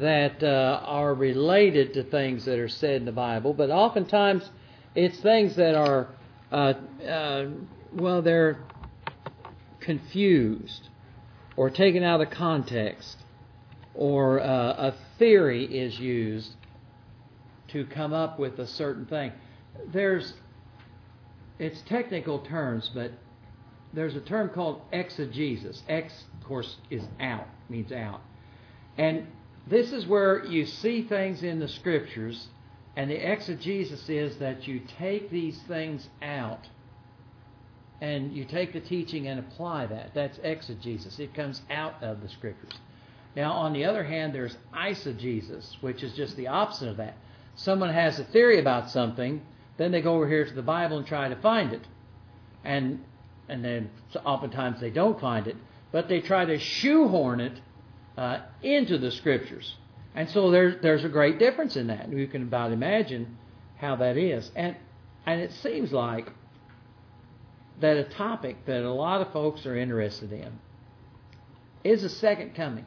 that are related to things that are said in the Bible, but oftentimes it's things that are, they're confused or taken out of context, or a theory is used to come up with a certain thing. It's technical terms, but there's a term called exegesis. Ex, of course, is out, means out. And this is where you see things in the Scriptures, and the exegesis is that you take these things out and you take the teaching and apply that. That's exegesis. It comes out of the Scriptures. Now, on the other hand, there's eisegesis, which is just the opposite of that. Someone has a theory about something, then they go over here to the Bible and try to find it. And then oftentimes they don't find it, but they try to shoehorn it into the Scriptures. And so there's a great difference in that. You can about imagine how that is. And it seems like that a topic that a lot of folks are interested in is the second coming.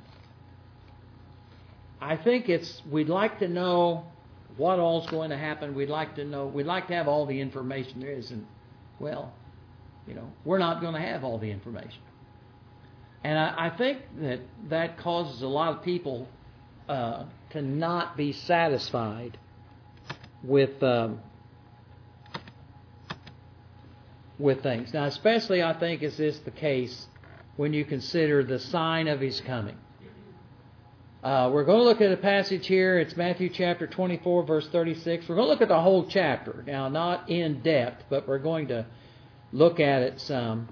I think we'd like to know what all's going to happen. We'd like to have all the information there is. And, we're not going to have all the information. And I think that causes a lot of people to not be satisfied with things. Now, especially I think is this the case when you consider the sign of His coming. We're going to look at a passage here. It's Matthew chapter 24, verse 36. We're going to look at the whole chapter. Now, not in depth, but we're going to look at it some.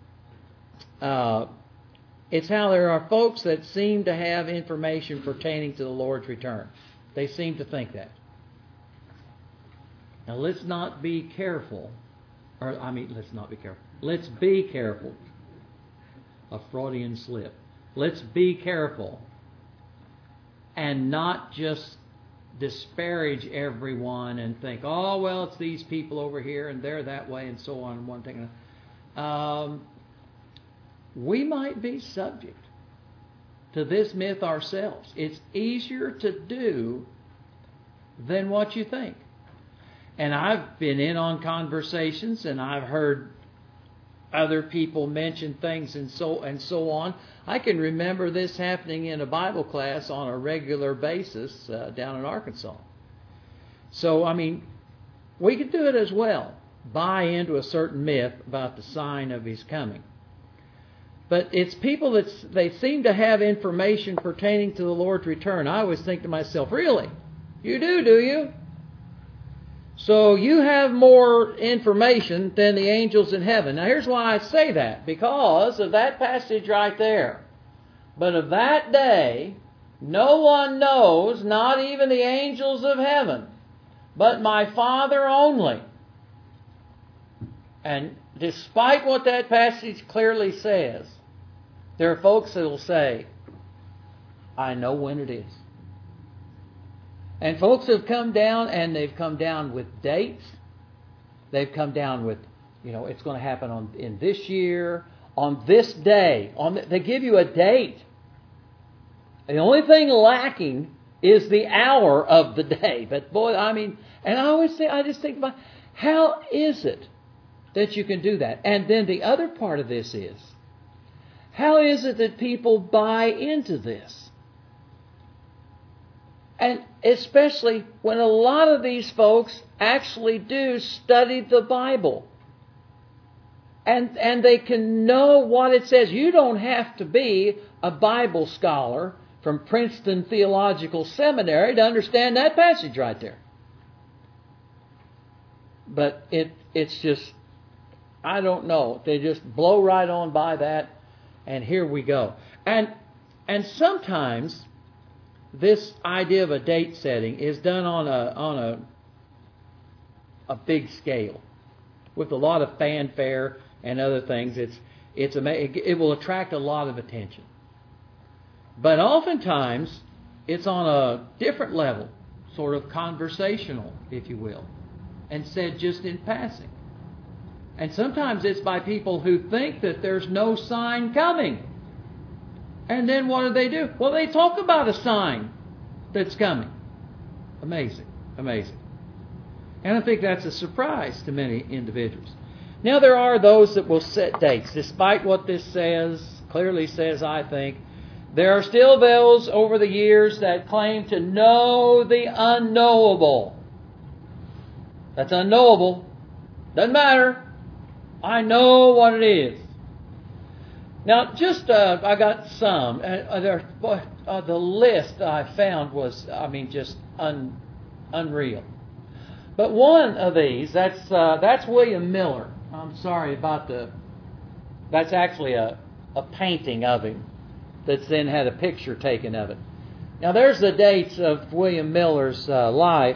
It's how there are folks that seem to have information pertaining to the Lord's return. They seem to think that. Now, let's not be careful. Let's not be careful. Let's be careful. A Freudian slip. Let's be careful and not just disparage everyone and think, oh, well, it's these people over here and they're that way and so on and one thing. We might be subject to this myth ourselves. It's easier to do than what you think. And I've been in on conversations and I've heard other people mention things and so on. I can remember this happening in a Bible class on a regular basis down in Arkansas. So, we could do it as well. Buy into a certain myth about the sign of His coming. But it's people they seem to have information pertaining to the Lord's return. I always think to myself, really? You do you? So you have more information than the angels in heaven. Now here's why I say that. Because of that passage right there. But of that day, no one knows, not even the angels of heaven, but my Father only. And despite what that passage clearly says, there are folks that will say, I know when it is. And folks have come down, and they've come down with dates. They've come down with, it's going to happen in this year, on this day. They give you a date. The only thing lacking is the hour of the day. But boy, and I just think about, how is it that you can do that? And then the other part of this is, how is it that people buy into this? And especially when a lot of these folks actually do study the Bible. And they can know what it says. You don't have to be a Bible scholar from Princeton Theological Seminary to understand that passage right there. But it's just, I don't know. They just blow right on by that, and here we go. And sometimes this idea of a date setting is done on a big scale with a lot of fanfare and other things. It will attract a lot of attention. But oftentimes it's on a different level, sort of conversational, if you will, and said just in passing. And sometimes it's by people who think that there's no sign coming. And then what do? Well, they talk about a sign. that's coming. Amazing. Amazing. And I think that's a surprise to many individuals. Now there are those that will set dates. Despite what this clearly says, I think, there are still those over the years that claim to know the unknowable. That's unknowable. Doesn't matter. I know what it is. Now, I got some. The list I found was, just unreal. But one of these, that's William Miller. I'm sorry about that's actually a painting of him that's then had a picture taken of it. Now, there's the dates of William Miller's life.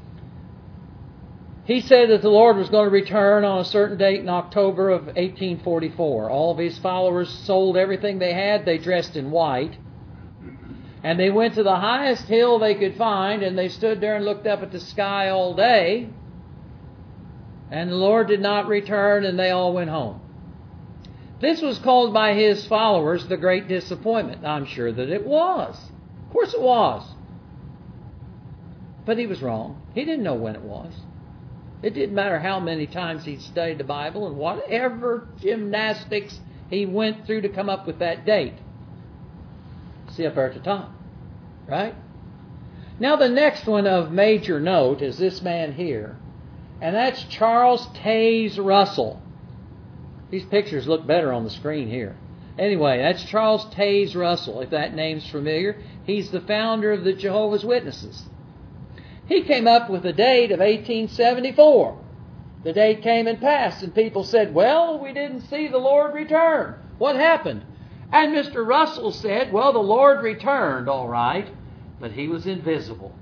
He said that the Lord was going to return on a certain date in October of 1844. All of his followers sold everything they had. They dressed in white. And they went to the highest hill they could find, and they stood there and looked up at the sky all day. And the Lord did not return, and they all went home. This was called by his followers the Great Disappointment. I'm sure that it was. Of course it was. But he was wrong. He didn't know when it was. It didn't matter how many times he studied the Bible and whatever gymnastics he went through to come up with that date. See up there at the top, right? Now the next one of major note is this man here, and that's Charles Taze Russell. These pictures look better on the screen here. Anyway, that's Charles Taze Russell, if that name's familiar. He's the founder of the Jehovah's Witnesses. He came up with a date of 1874. The date came and passed, and people said, well, we didn't see the Lord return. What happened? And Mr. Russell said, well, the Lord returned, all right, but he was invisible.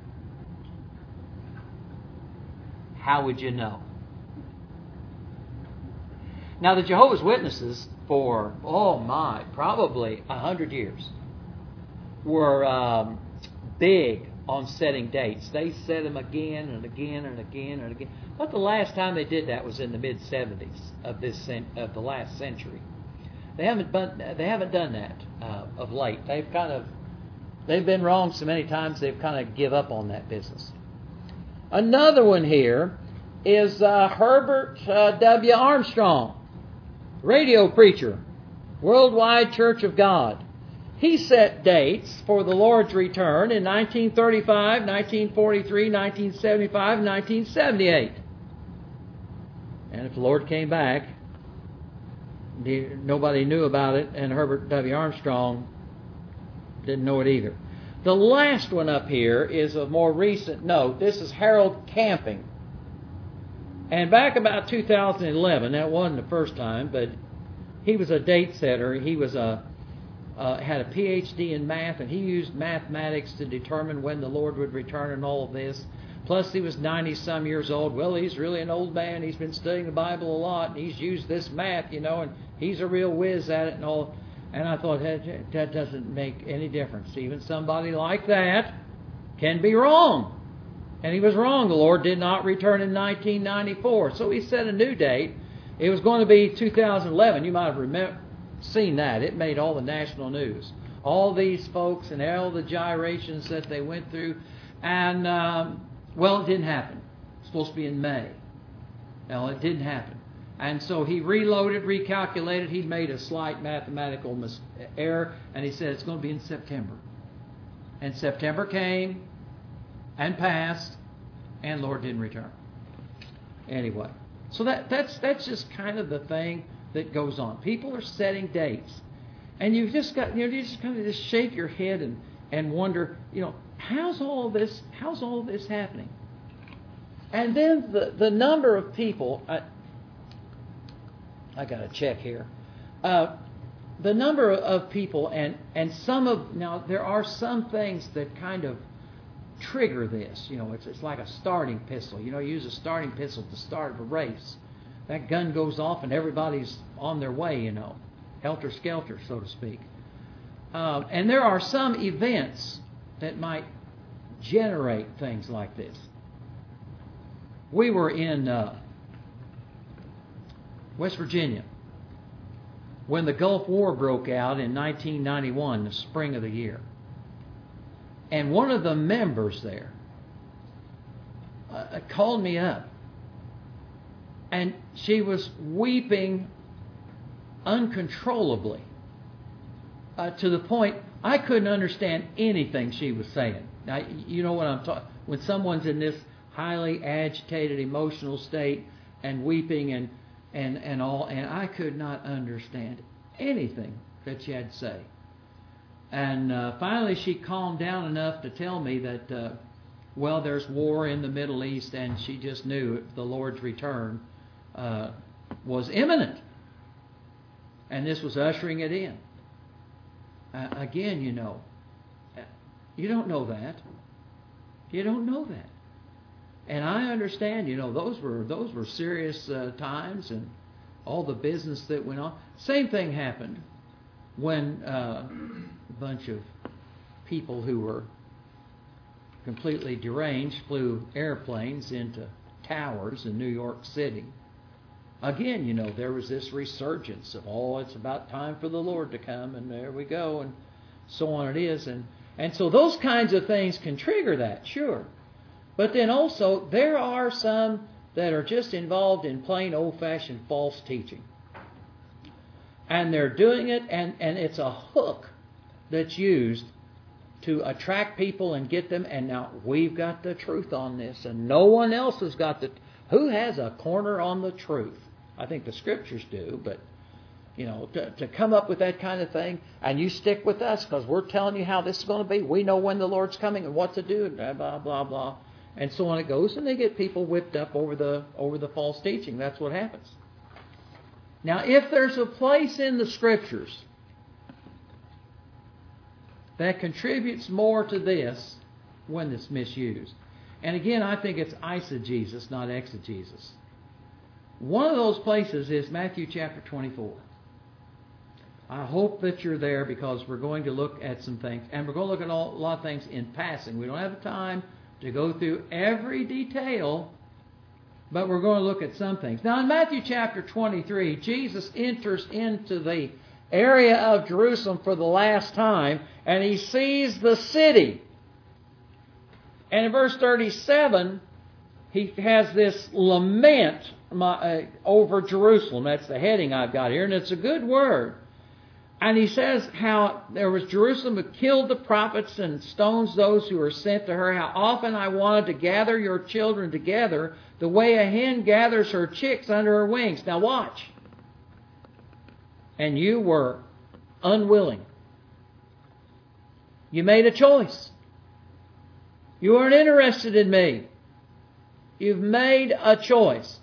How would you know? Now, the Jehovah's Witnesses, for, probably 100 years, were big on setting dates. They set them again and again and again and again. But the last time they did that was in the mid-70s of the last century. They haven't done that of late. They've been wrong so many times they've kind of give up on that business. Another one here is Herbert W. Armstrong, radio preacher, Worldwide Church of God. He set dates for the Lord's return in 1935, 1943, 1975, and 1978. And if the Lord came back, nobody knew about it, and Herbert W. Armstrong didn't know it either. The last one up here is of more recent note. This is Harold Camping. And back about 2011, that wasn't the first time, but he was a date setter. He was had a PhD in math, and he used mathematics to determine when the Lord would return and all of this. Plus, he was 90-some years old. Well, he's really an old man. He's been studying the Bible a lot, and he's used this math, and he's a real whiz at it and all. And I thought, that doesn't make any difference. Even somebody like that can be wrong. And he was wrong. The Lord did not return in 1994. So he set a new date. It was going to be 2011. You might have seen that. It made all the national news. All these folks and all the gyrations that they went through. And, it didn't happen. It's supposed to be in May. Well, it didn't happen. And so he reloaded, recalculated. He made a slight mathematical error, and he said it's going to be in September. And September came and passed, and Lord didn't return. Anyway, so that's just kind of the thing that goes on. People are setting dates, and you just kind of shake your head and wonder, how's all this happening? And then the number of people. I got to check here. The number of people and now there are some things that kind of trigger this. It's like a starting pistol. You use a starting pistol to start a race. That gun goes off and everybody's on their way. Helter skelter, so to speak. And there are some events that might generate things like this. We were in West Virginia when the Gulf War broke out in 1991, the spring of the year. And one of the members there called me up. And she was weeping uncontrollably to the point I couldn't understand anything she was saying. Now, you know what I'm talking. When someone's in this highly agitated, emotional state and weeping and all, and I could not understand anything that she had to say. And finally, she calmed down enough to tell me that, well, there's war in the Middle East, and she just knew the Lord's return was imminent, and this was ushering it in. Again, you don't know that. You don't know that. And I understand, those were serious times and all the business that went on. Same thing happened when a bunch of people who were completely deranged flew airplanes into towers in New York City. Again, there was this resurgence of, it's about time for the Lord to come, and there we go, and so on it is. And so those kinds of things can trigger that, sure. But then also, there are some that are just involved in plain old-fashioned false teaching. And they're doing it, and it's a hook that's used to attract people and get them. And now we've got the truth on this, and no one else has got the... Who has a corner on the truth? I think the Scriptures do, but, to come up with that kind of thing, and you stick with us because we're telling you how this is going to be. We know when the Lord's coming and what to do, and blah, blah, blah, blah. And so on it goes, and they get people whipped up over the false teaching. That's what happens. Now, if there's a place in the Scriptures that contributes more to this when it's misused, and again, I think it's eisegesis, not exegesis. One of those places is Matthew chapter 24. I hope that you're there because we're going to look at some things, and we're going to look at a lot of things in passing. We don't have time to go through every detail, but we're going to look at some things. Now, in Matthew chapter 23, Jesus enters into the area of Jerusalem for the last time, and he sees the city. And in verse 37, he has this lament over Jerusalem. That's the heading I've got here, and it's a good word. And he says how there was Jerusalem who killed the prophets and stones those who were sent to her. How often I wanted to gather your children together the way a hen gathers her chicks under her wings. Now watch. And you were unwilling. You made a choice. You weren't interested in me. You've made a choice.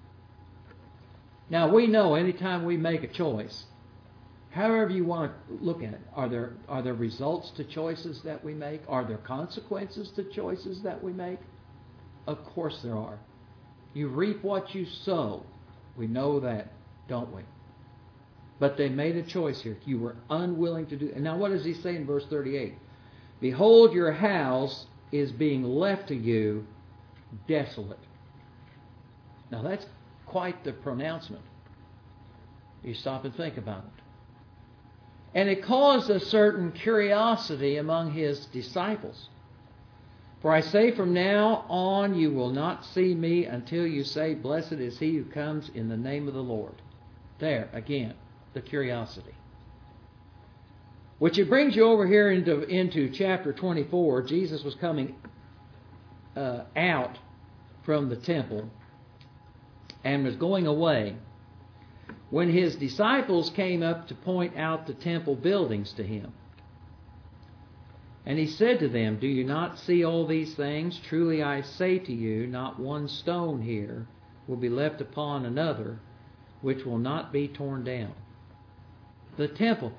Now we know anytime we make a choice, however you want to look at it, are there results to choices that we make? Are there consequences to choices that we make? Of course there are. You reap what you sow. We know that, don't we? But they made a choice here. You were unwilling to do it. And now what does he say in verse 38? Behold, your house is being left to you desolate. Now that's quite the pronouncement. You stop and think about it. And it caused a certain curiosity among his disciples. For I say from now on you will not see me until you say, blessed is he who comes in the name of the Lord. There, again, the curiosity. Which it brings you over here into chapter 24. Jesus was coming out from the temple and was going away when his disciples came up to point out the temple buildings to him. And he said to them, do you not see all these things? Truly I say to you, not one stone here will be left upon another, which will not be torn down. The temple.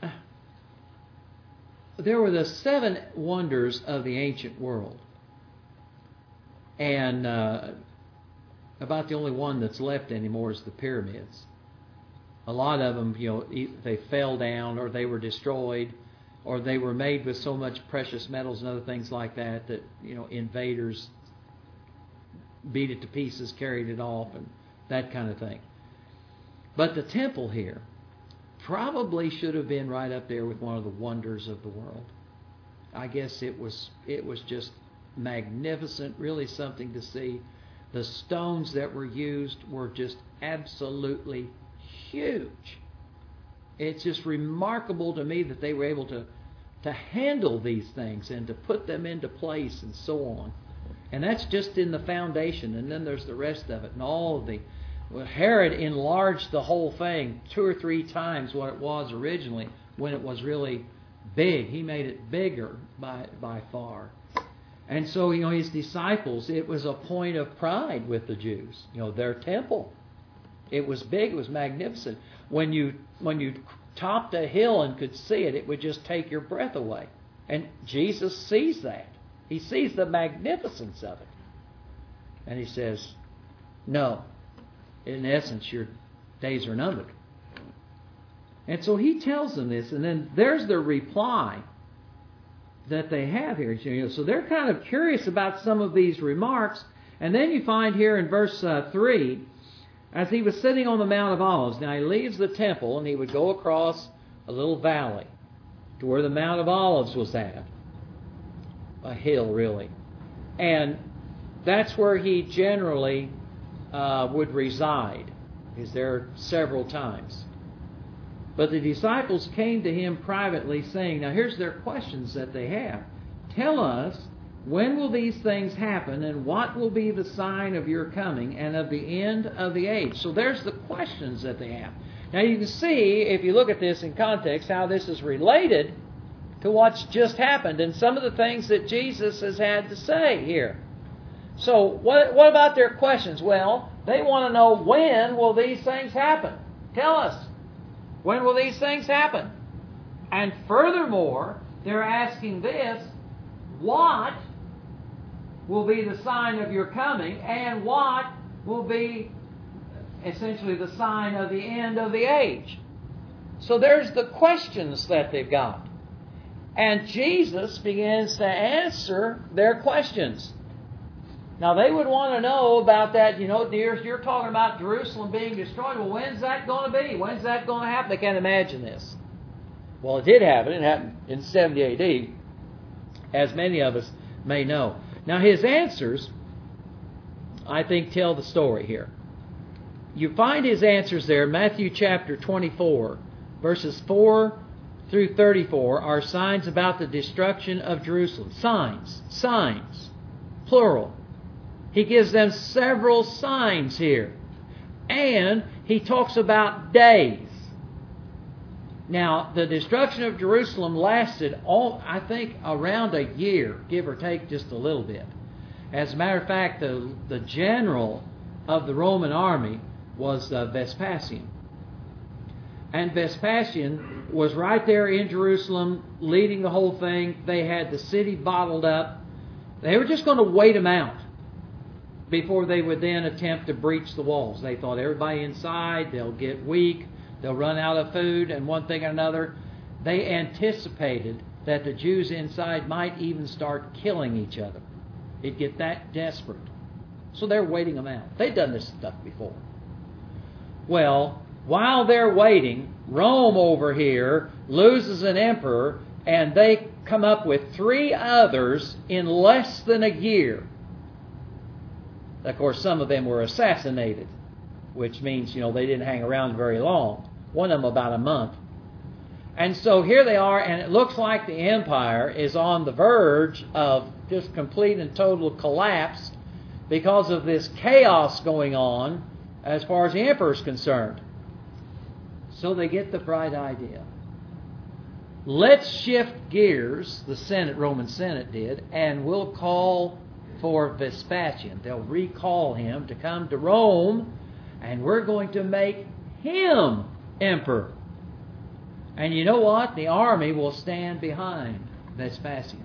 There were the 7 wonders of the ancient world. And about the only one that's left anymore is the pyramids. A lot of them, they fell down or they were destroyed or they were made with so much precious metals and other things like that that, invaders beat it to pieces, carried it off, and that kind of thing. But the temple here probably should have been right up there with one of the wonders of the world. I guess it was just magnificent, really something to see. The stones that were used were just absolutely huge. It's just remarkable to me that they were able to handle these things and to put them into place and so on. And that's just in the foundation, and then there's the rest of it and all of the... Well, Herod enlarged the whole thing 2 or 3 times what it was originally when it was really big. He made it bigger by far. And so, his disciples, it was a point of pride with the Jews. Their temple. It was big, it was magnificent. When you topped a hill and could see it, it would just take your breath away. And Jesus sees that. He sees the magnificence of it. And he says, no, in essence, your days are numbered. And so he tells them this, and then there's the reply that they have here. So they're kind of curious about some of these remarks. And then you find here in verse 3, as he was sitting on the Mount of Olives, now he leaves the temple and he would go across a little valley to where the Mount of Olives was at. A hill, really. And that's where he generally would reside. He's there several times. But the disciples came to him privately, saying, now here's their questions that they have. Tell us, when will these things happen, and what will be the sign of your coming and of the end of the age? So there's the questions that they have. Now you can see, if you look at this in context, how this is related to what's just happened and some of the things that Jesus has had to say here. So what about their questions? Well, they want to know, when will these things happen? Tell us. When will these things happen? And furthermore, they're asking this, what will be the sign of your coming, and what will be essentially the sign of the end of the age? So there's the questions that they've got. And Jesus begins to answer their questions. Now they would want to know about that, you're talking about Jerusalem being destroyed. Well, when's that going to be? When's that going to happen? They can't imagine this. Well, it did happen. It happened in 70 A.D., as many of us may know. Now his answers, I think, tell the story here. You find his answers there, Matthew chapter 24, verses 4 through 34, are signs about the destruction of Jerusalem. Signs, plural. He gives them several signs here. And he talks about days. Now, the destruction of Jerusalem lasted, I think, around a year, give or take just a little bit. As a matter of fact, the general of the Roman army was Vespasian. And Vespasian was right there in Jerusalem, leading the whole thing. They had the city bottled up. They were just going to wait them out before they would then attempt to breach the walls. They thought everybody inside, they'll get weak, they'll run out of food, and one thing or another. They anticipated that the Jews inside might even start killing each other. It'd get that desperate. So they're waiting them out. They've done this stuff before. Well, while they're waiting, Rome over here loses an emperor, and they come up with 3 others in less than a year. Of course, some of them were assassinated, which means, they didn't hang around very long. One of them about a month. And so here they are, and it looks like the empire is on the verge of just complete and total collapse because of this chaos going on as far as the emperor is concerned. So they get the bright idea. Let's shift gears, the Senate, Roman Senate did, and we'll call for Vespasian. They'll recall him to come to Rome, and we're going to make him emperor. And you know what? The army will stand behind Vespasian.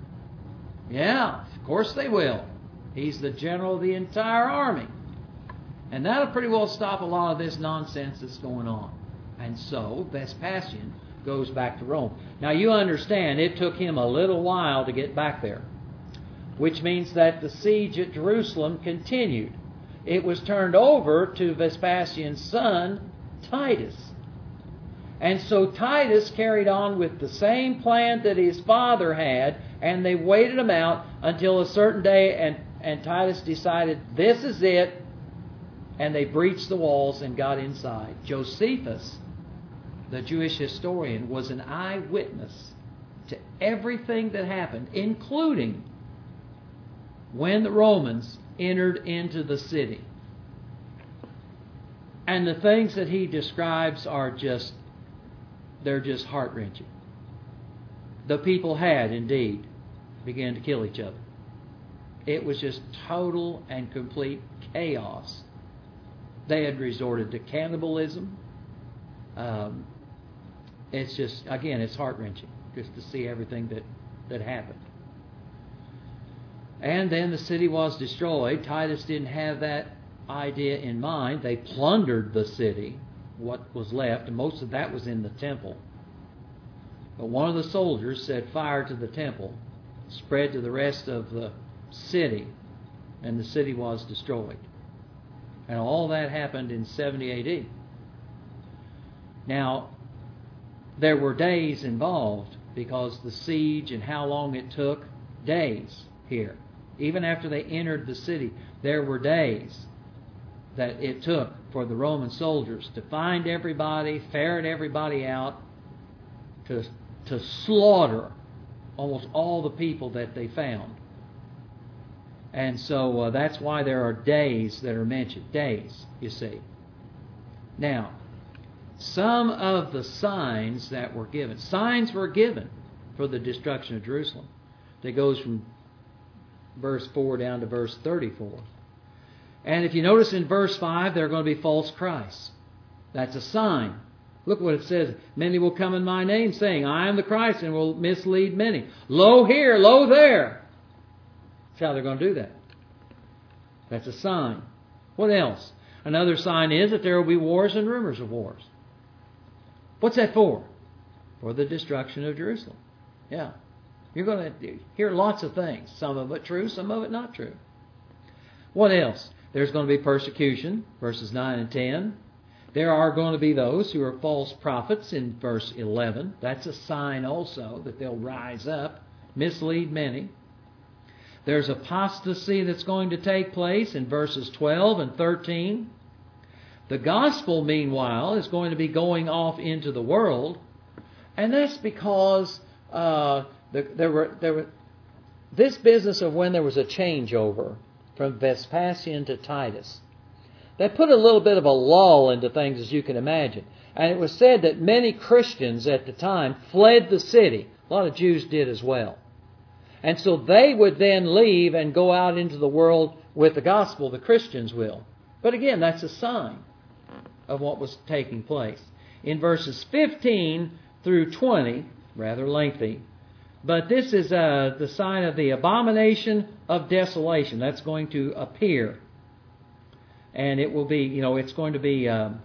Yeah, of course they will. He's the general of the entire army. And that'll pretty well stop a lot of this nonsense that's going on. And so Vespasian goes back to Rome. Now you understand, it took him a little while to get back there, which means that the siege at Jerusalem continued. It was turned over to Vespasian's son, Titus. And so Titus carried on with the same plan that his father had, and they waited him out until a certain day, and Titus decided, this is it, and they breached the walls and got inside. Josephus, the Jewish historian, was an eyewitness to everything that happened, including when the Romans entered into the city. And the things that he describes are just heart-wrenching. The people had indeed began to kill each other. It was just total and complete chaos. They had resorted to cannibalism. It's just, again, it's heart-wrenching just to see everything that happened. And then the city was destroyed. Titus didn't have that idea in mind. They plundered the city, what was left, and most of that was in the temple. But one of the soldiers set fire to the temple, spread to the rest of the city, and the city was destroyed. And all that happened in 70 A.D. Now, there were days involved because the siege and how long it took, days here. Even after they entered the city, there were days that it took for the Roman soldiers to find everybody, ferret everybody out, to slaughter almost all the people that they found. And so that's why there are days that are mentioned. Days, you see. Now, some of the signs that were given. Signs were given for the destruction of Jerusalem. That goes from verse 4 down to verse 34. And if you notice in verse 5, there are going to be false Christs. That's a sign. Look what it says. Many will come in my name, saying, I am the Christ, and will mislead many. Lo here, lo there. That's how they're going to do that. That's a sign. What else? Another sign is that there will be wars and rumors of wars. What's that for? For the destruction of Jerusalem. Yeah. You're going to hear lots of things. Some of it true, some of it not true. What else? There's going to be persecution, verses 9 and 10. There are going to be those who are false prophets in verse 11. That's a sign also that they'll rise up, mislead many. There's apostasy that's going to take place in verses 12 and 13. The gospel, meanwhile, is going to be going off into the world, and that's because this business of when there was a changeover from Vespasian to Titus, that put a little bit of a lull into things, as you can imagine. And it was said that many Christians at the time fled the city. A lot of Jews did as well. And so they would then leave and go out into the world with the gospel. The Christians will. But again, that's a sign of what was taking place. In verses 15 through 20, rather lengthy, but this is the sign of the abomination of desolation. That's going to appear. And it will be, it's going to be that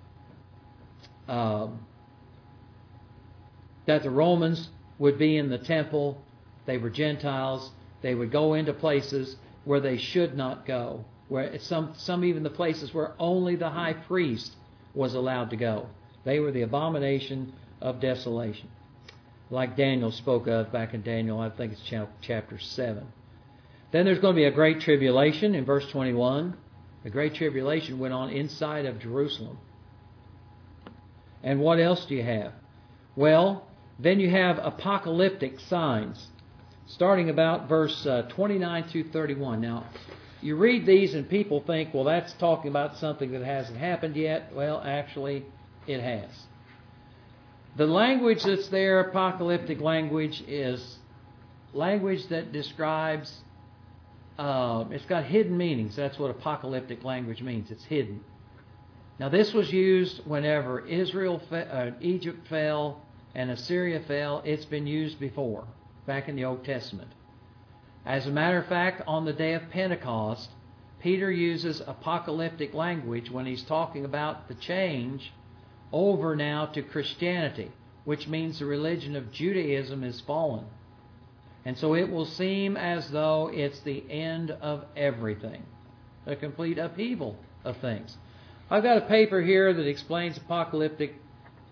the Romans would be in the temple. They were Gentiles. They would go into places where they should not go. Where some even the places where only the high priest was allowed to go. They were the abomination of desolation. Like Daniel spoke of back in Daniel, I think it's chapter 7. Then there's going to be a great tribulation in verse 21. The great tribulation went on inside of Jerusalem. And what else do you have? Well, then you have apocalyptic signs, starting about verse 29 through 31. Now, you read these and people think, well, that's talking about something that hasn't happened yet. Well, actually, it has. The language that's there, apocalyptic language, is language that describes, it's got hidden meanings. That's what apocalyptic language means. It's hidden. Now, this was used whenever Egypt fell and Assyria fell. It's been used before, back in the Old Testament. As a matter of fact, on the day of Pentecost, Peter uses apocalyptic language when he's talking about the change over now to Christianity, which means the religion of Judaism is fallen. And so it will seem as though it's the end of everything, a complete upheaval of things. I've got a paper here that explains apocalyptic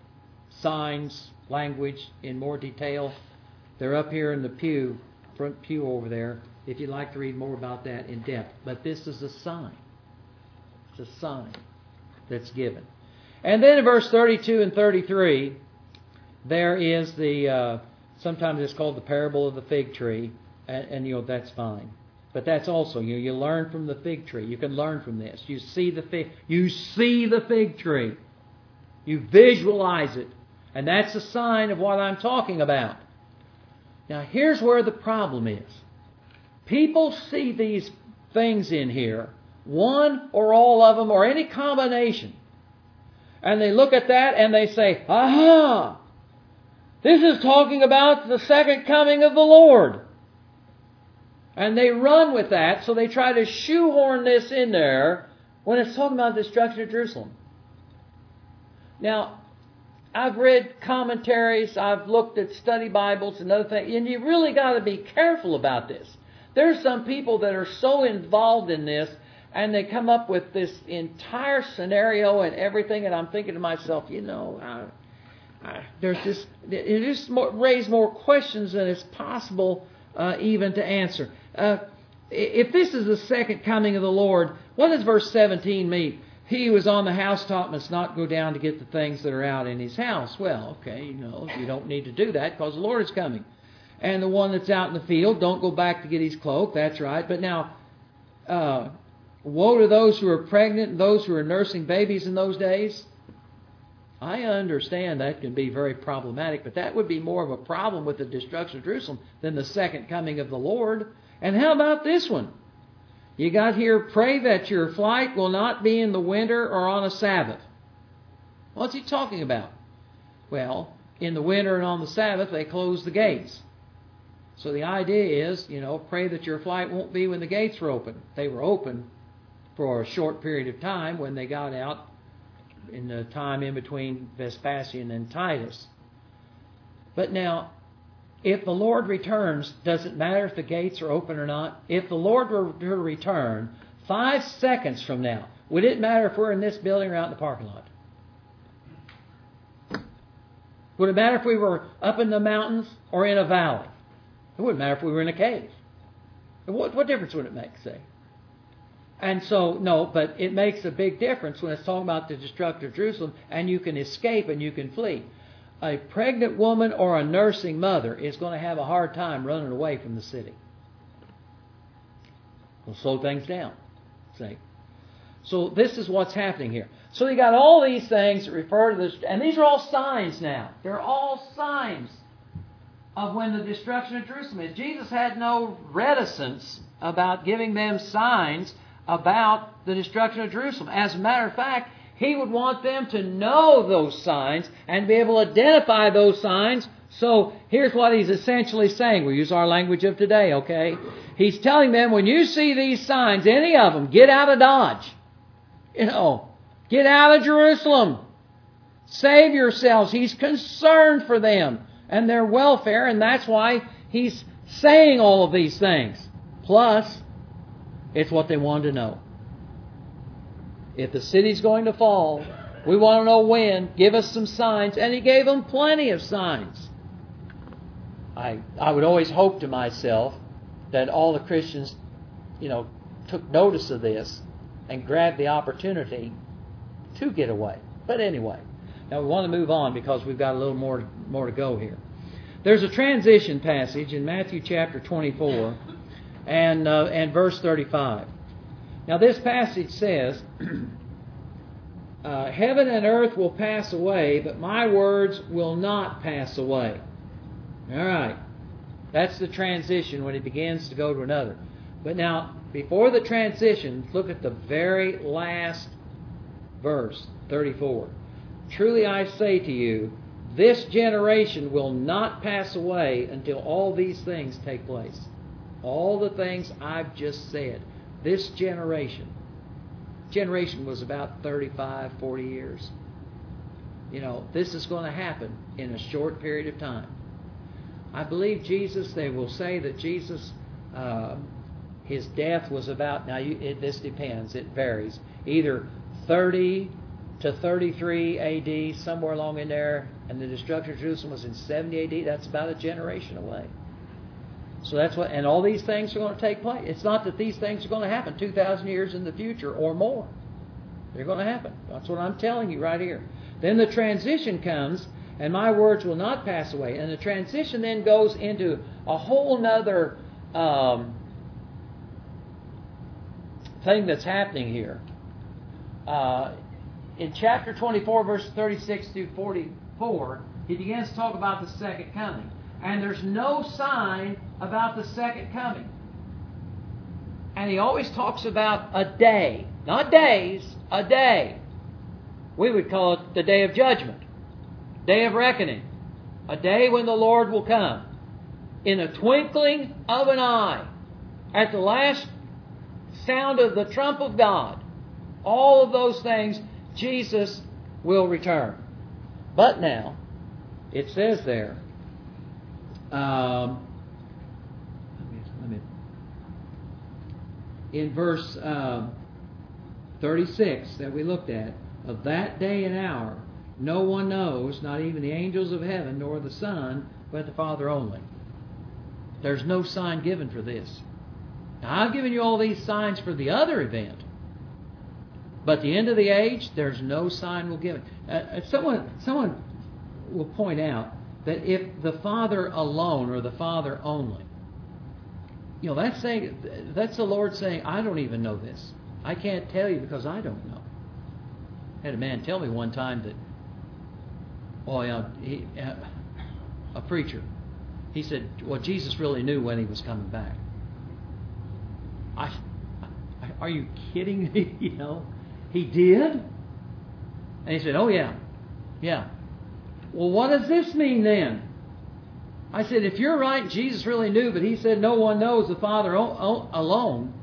signs, language in more detail. They're up here in the front pew over there, if you'd like to read more about that in depth. But this is a sign. It's a sign that's given. And then in verse 32 and 33, there is sometimes it's called the parable of the fig tree, and that's fine. But that's also, you learn from the fig tree. You can learn from this. You see the fig tree. You visualize it. And that's a sign of what I'm talking about. Now, here's where the problem is. People see these things in here, one or all of them, or any combination. And they look at that and they say, aha! This is talking about the second coming of the Lord. And they run with that, so they try to shoehorn this in there when it's talking about the destruction of Jerusalem. Now, I've read commentaries, I've looked at study Bibles and other things, and you really got to be careful about this. There's some people that are so involved in this, and they come up with this entire scenario and everything, and I'm thinking to myself, it just raise more questions than it's possible even to answer. If this is the second coming of the Lord, what does verse 17 mean? He who is on the housetop must not go down to get the things that are out in his house. Well, okay, you don't need to do that because the Lord is coming. And the one that's out in the field, don't go back to get his cloak. That's right. But now, woe to those who are pregnant and those who are nursing babies in those days. I understand that can be very problematic, but that would be more of a problem with the destruction of Jerusalem than the second coming of the Lord. And how about this one? You got here, pray that your flight will not be in the winter or on a Sabbath. What's he talking about? Well, in the winter and on the Sabbath, they close the gates. So the idea is, pray that your flight won't be when the gates were open. They were open for a short period of time when they got out in the time in between Vespasian and Titus. But now, if the Lord returns, does it matter if the gates are open or not? If the Lord were to return 5 seconds from now, would it matter if we're in this building or out in the parking lot? Would it matter if we were up in the mountains or in a valley? It wouldn't matter if we were in a cave. What difference would it make, say? And so, no, but it makes a big difference when it's talking about the destruction of Jerusalem, and you can escape and you can flee. A pregnant woman or a nursing mother is going to have a hard time running away from the city. We'll slow things down. See? So this is what's happening here. So you got all these things that refer to this, and these are all signs now. They're all signs of when the destruction of Jerusalem is. Jesus had no reticence about giving them signs about the destruction of Jerusalem. As a matter of fact, He would want them to know those signs and be able to identify those signs. So here's what He's essentially saying. We'll use our language of today, okay? He's telling them, when you see these signs, any of them, get out of Dodge. Get out of Jerusalem. Save yourselves. He's concerned for them and their welfare, and that's why He's saying all of these things. Plus, it's what they wanted to know. If the city's going to fall, we want to know when. Give us some signs. And He gave them plenty of signs. I would always hope to myself that all the Christians, took notice of this and grabbed the opportunity to get away. But anyway, now we want to move on because we've got a little more to go here. There's a transition passage in Matthew chapter 24 and verse 35. Now this passage says, heaven and earth will pass away, but my words will not pass away. All right. That's the transition when He begins to go to another. But now, before the transition, look at the very last verse, 34. Truly I say to you, this generation will not pass away until all these things take place. All the things I've just said. This generation was about 35, 40 years. This is going to happen in a short period of time. I believe they will say that Jesus, His death was about, this depends, it varies, either 30, to 33 A.D., somewhere along in there, and the destruction of Jerusalem was in 70 A.D., that's about a generation away. So that's what, and all these things are going to take place. It's not that these things are going to happen 2,000 years in the future or more. They're going to happen. That's what I'm telling you right here. Then the transition comes, and my words will not pass away. And the transition then goes into a whole nother thing that's happening here. In chapter 24, verses 36 through 44, he begins to talk about the second coming. And there's no sign about the second coming. And he always talks about a day. Not days, a day. We would call it the day of judgment. Day of reckoning. A day when the Lord will come. In a twinkling of an eye. At the last sound of the trump of God. All of those things, Jesus will return. But now, it says there, in verse 36 that we looked at, of that day and hour, no one knows, not even the angels of heaven, nor the Son, but the Father only. There's no sign given for this. Now, I've given you all these signs for the other event. But the end of the age, there's no sign will give it. Someone will point out that if the Father alone or the Father only, that's the Lord saying, I don't even know this. I can't tell you because I don't know. I had a man tell me one time that, a preacher, he said, well, Jesus really knew when he was coming back. Are you kidding me? He did? And he said, oh yeah. Well, what does this mean then? I said, if you're right, Jesus really knew, but he said no one knows the Father alone.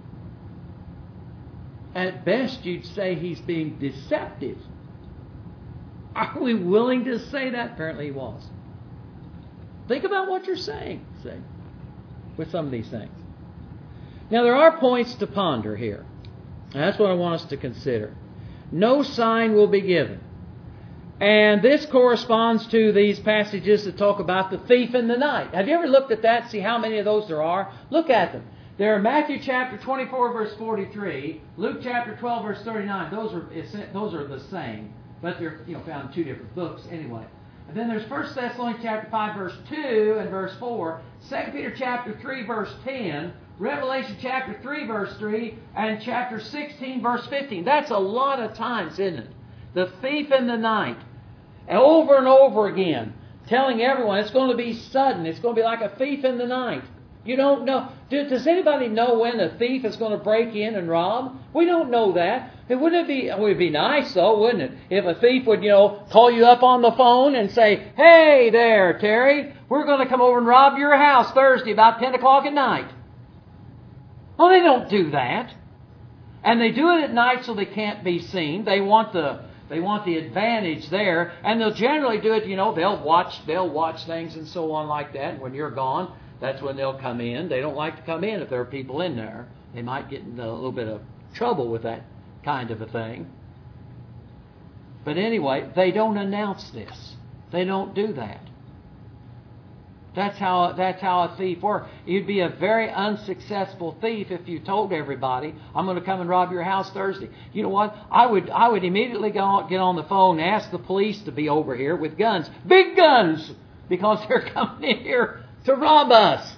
At best, you'd say he's being deceptive. Are we willing to say that? Apparently he was. Think about what you're saying, with some of these things. Now, there are points to ponder here. And that's what I want us to consider. No sign will be given. And this corresponds to these passages that talk about the thief in the night. Have you ever looked at that, see how many of those there are? Look at them. They're in Matthew chapter 24, verse 43, Luke chapter 12, verse 39. Those are the same, but they're found in two different books anyway. And then there's 1 Thessalonians chapter 5, verse 2 and verse 4, 2 Peter chapter 3, verse 10, Revelation chapter 3, verse 3, and chapter 16, verse 15. That's a lot of times, isn't it? The thief in the night. Over and over again, telling everyone it's going to be sudden. It's going to be like a thief in the night. You don't know. Does anybody know when a thief is going to break in and rob? We don't know that. It would be nice though, wouldn't it? If a thief would, call you up on the phone and say, hey there, Terry, we're going to come over and rob your house Thursday about 10 o'clock at night. Well, they don't do that. And they do it at night so they can't be seen. They want the advantage there. And they'll generally do it, they'll watch things and so on like that. And when you're gone, that's when they'll come in. They don't like to come in if there are people in there. They might get in a little bit of trouble with that kind of a thing. But anyway, they don't announce this. They don't do that. That's how a thief works. You'd be a very unsuccessful thief if you told everybody, I'm going to come and rob your house Thursday. You know what? I would immediately get on the phone and ask the police to be over here with guns. Big guns! Because they're coming in here to rob us.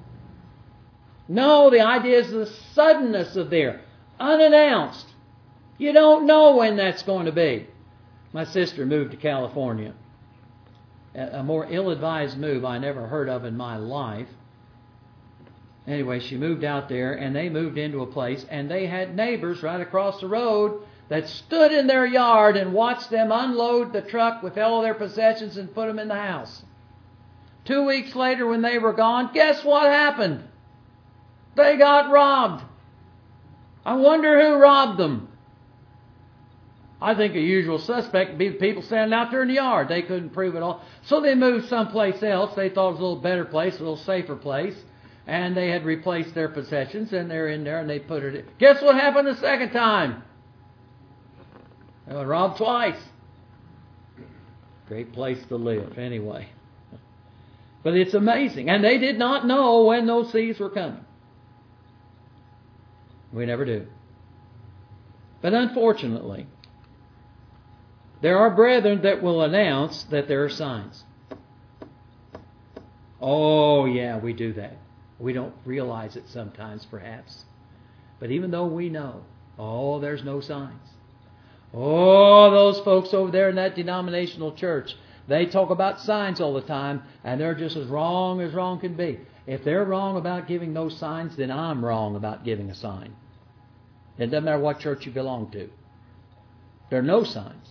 No, the idea is the suddenness of their unannounced. You don't know when that's going to be. My sister moved to California. A more ill-advised move I never heard of in my life. Anyway, she moved out there, and they moved into a place, and they had neighbors right across the road that stood in their yard and watched them unload the truck with all their possessions and put them in the house. 2 weeks later, when they were gone, guess what happened? They got robbed. I wonder who robbed them. I think a usual suspect would be the people standing out there in the yard. They couldn't prove it all. So they moved someplace else. They thought it was a little better place, a little safer place. And they had replaced their possessions, and they're in there, and they put it in. Guess what happened the second time? Robbed twice. Great place to live, anyway. But it's amazing. And they did not know when those thieves were coming. We never do. But unfortunately, there are brethren that will announce that there are signs. Oh, yeah, we do that. We don't realize it sometimes, perhaps. But even though we know, oh, there's no signs. Oh, those folks over there in that denominational church, they talk about signs all the time, and they're just as wrong can be. If they're wrong about giving those signs, then I'm wrong about giving a sign. It doesn't matter what church you belong to. There are no signs.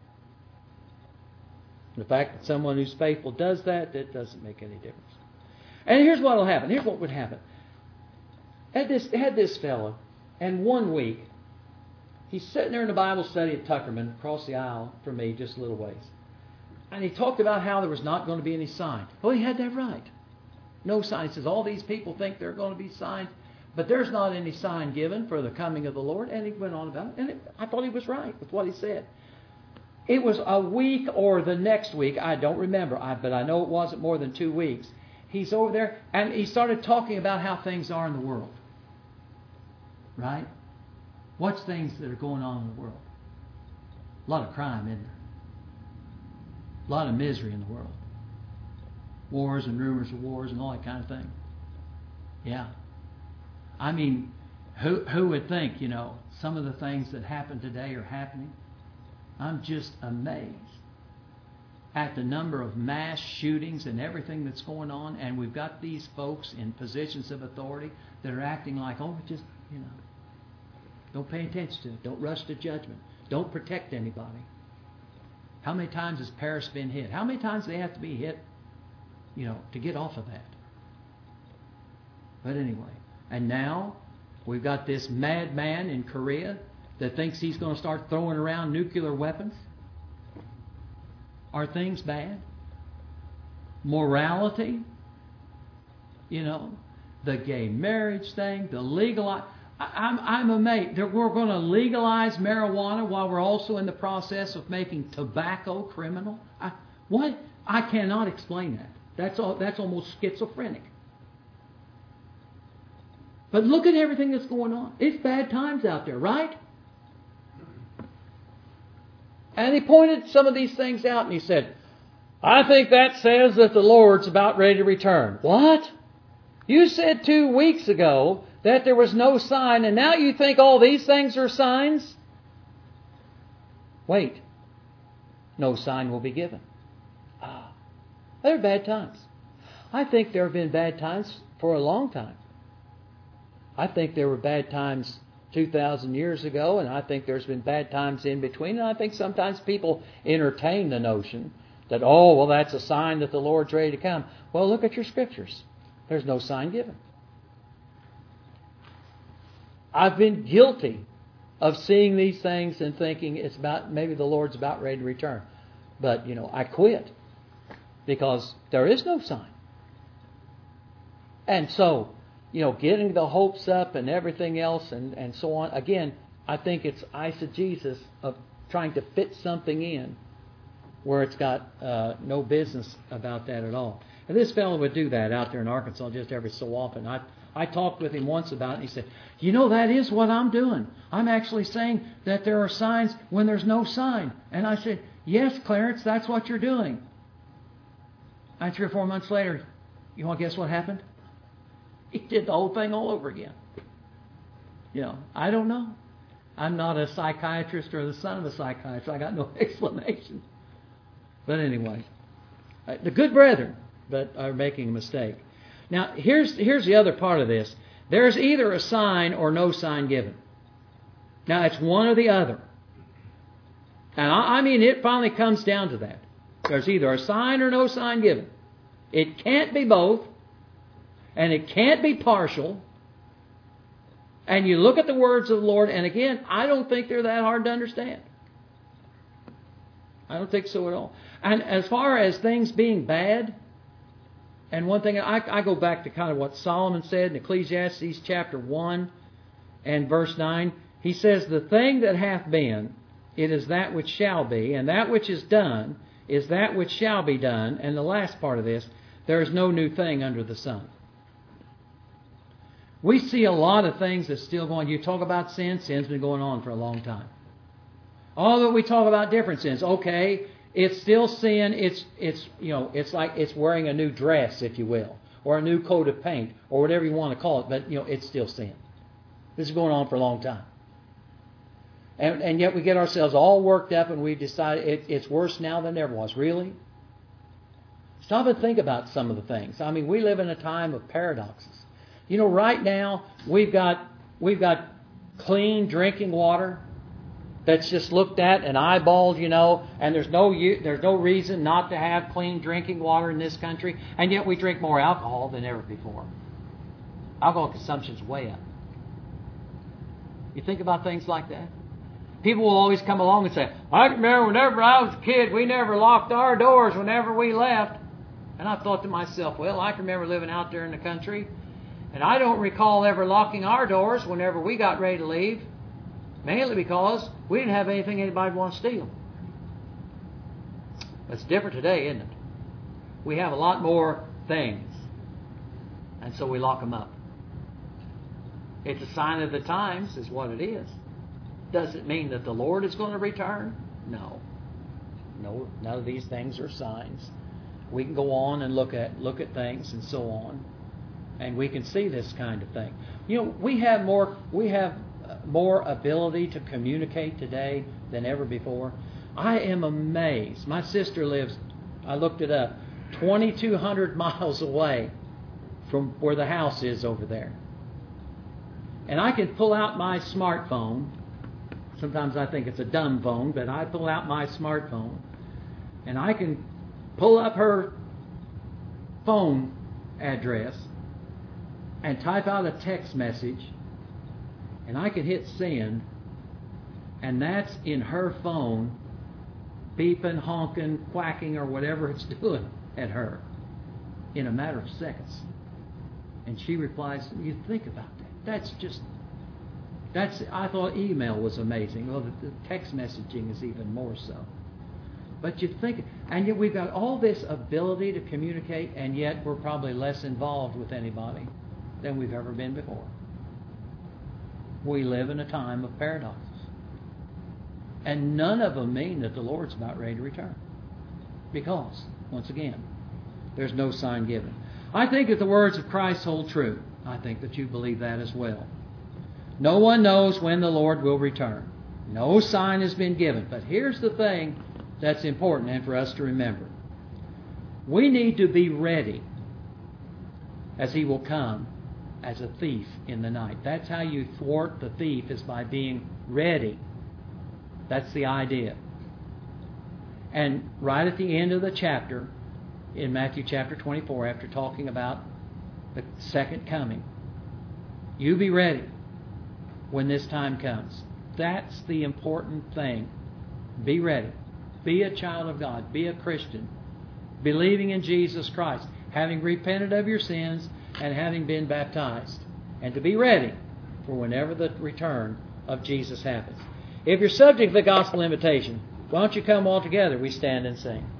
The fact that someone who's faithful does that, it doesn't make any difference. And here's what will happen. Here's what would happen. Had this fellow, and one week, he's sitting there in the Bible study at Tuckerman, across the aisle from me, just a little ways. And he talked about how there was not going to be any sign. Well, he had that right. No sign. He says, all these people think there are going to be signs, but there's not any sign given for the coming of the Lord. And he went on about it. And I thought he was right with what he said. It was a week or the next week, I don't remember, but I know it wasn't more than 2 weeks. He's over there, and he started talking about how things are in the world. Right? What's things that are going on in the world? A lot of crime, isn't there? A lot of misery in the world. Wars and rumors of wars and all that kind of thing. Yeah. I mean, who would think, some of the things that happen today are happening? I'm just amazed at the number of mass shootings and everything that's going on, and we've got these folks in positions of authority that are acting like, just, don't pay attention to it. Don't rush to judgment. Don't protect anybody. How many times has Paris been hit? How many times do they have to be hit, to get off of that? But anyway, and now we've got this madman in Korea that thinks he's going to start throwing around nuclear weapons. Are things bad? Morality? The gay marriage thing, the legal. I'm amazed that we're going to legalize marijuana while we're also in the process of making tobacco criminal. What? I cannot explain that. That's almost schizophrenic. But look at everything that's going on. It's bad times out there, right? And he pointed some of these things out and he said, I think that says that the Lord's about ready to return. What? You said 2 weeks ago that there was no sign, and now you think all these things are signs? Wait. No sign will be given. There are bad times. I think there have been bad times for a long time. I think there were bad times 2,000 years ago, and I think there's been bad times in between, and I think sometimes people entertain the notion that, that's a sign that the Lord's ready to come. Well, look at your scriptures. There's no sign given. I've been guilty of seeing these things and thinking maybe the Lord's about ready to return. But, I quit because there is no sign. And so, getting the hopes up and everything else and so on. Again, I think it's eisegesis of trying to fit something in where it's got no business about that at all. And this fellow would do that out there in Arkansas just every so often. I talked with him once about it, and he said, that is what I'm doing. I'm actually saying that there are signs when there's no sign. And I said, yes, Clarence, that's what you're doing. And 3 or 4 months later, you want to guess what happened? He did the whole thing all over again. I don't know. I'm not a psychiatrist or the son of a psychiatrist. I got no explanation. But anyway, the good brethren that are making a mistake. Now, here's the other part of this. There's either a sign or no sign given. Now, it's one or the other. And I mean, it finally comes down to that. There's either a sign or no sign given. It can't be both. And it can't be partial. And you look at the words of the Lord, and again, I don't think they're that hard to understand. I don't think so at all. And as far as things being bad, and one thing, I go back to kind of what Solomon said in Ecclesiastes chapter 1 and verse 9. He says, the thing that hath been it is that which shall be, and that which is done is that which shall be done. And the last part of this, there is no new thing under the sun. We see a lot of things that's still going. You talk about sin, sin's been going on for a long time. Although we talk about different sins, okay, it's still sin. It's like it's wearing a new dress, if you will, or a new coat of paint, or whatever you want to call it. But it's still sin. This is going on for a long time. And yet we get ourselves all worked up and we decide it's worse now than it ever was. Really? Stop and think about some of the things. I mean, we live in a time of paradoxes. Right now we've got clean drinking water that's just looked at and eyeballed, and there's no reason not to have clean drinking water in this country, and yet we drink more alcohol than ever before. Alcohol consumption's way up. You think about things like that? People will always come along and say, I remember whenever I was a kid, we never locked our doors whenever we left. And I thought to myself, well, I can remember living out there in the country, and I don't recall ever locking our doors whenever we got ready to leave, mainly because we didn't have anything anybody would want to steal. It's different today, isn't it? We have a lot more things, and so we lock them up. It's a sign of the times, is what it is. Does it mean that the Lord is going to return? No. No, none of these things are signs. We can go on and look at things and so on, and we can see this kind of thing. We have more ability to communicate today than ever before. I am amazed. My sister lives, I looked it up, 2,200 miles away from where the house is over there. And I can pull out my smartphone. Sometimes I think it's a dumb phone, but I pull out my smartphone and I can pull up her phone address and type out a text message, and I can hit send, and that's in her phone beeping, honking, quacking, or whatever it's doing at her in a matter of seconds. And she replies, you think about that. I thought email was amazing. Well, the text messaging is even more so. But you think, and yet we've got all this ability to communicate, and yet we're probably less involved with anybody than we've ever been before. We live in a time of paradoxes. And none of them mean that the Lord's about ready to return. Because, once again, there's no sign given. I think that the words of Christ hold true. I think that you believe that as well. No one knows when the Lord will return. No sign has been given. But here's the thing that's important and for us to remember. We need to be ready as He will come as a thief in the night. That's how you thwart the thief, is by being ready. That's the idea. And right at the end of the chapter, in Matthew chapter 24, after talking about the second coming, you be ready when this time comes. That's the important thing. Be ready. Be a child of God. Be a Christian. Believing in Jesus Christ. Having repented of your sins and having been baptized. And to be ready for whenever the return of Jesus happens. If you're subject to the gospel invitation, why don't you come all together? We stand and sing.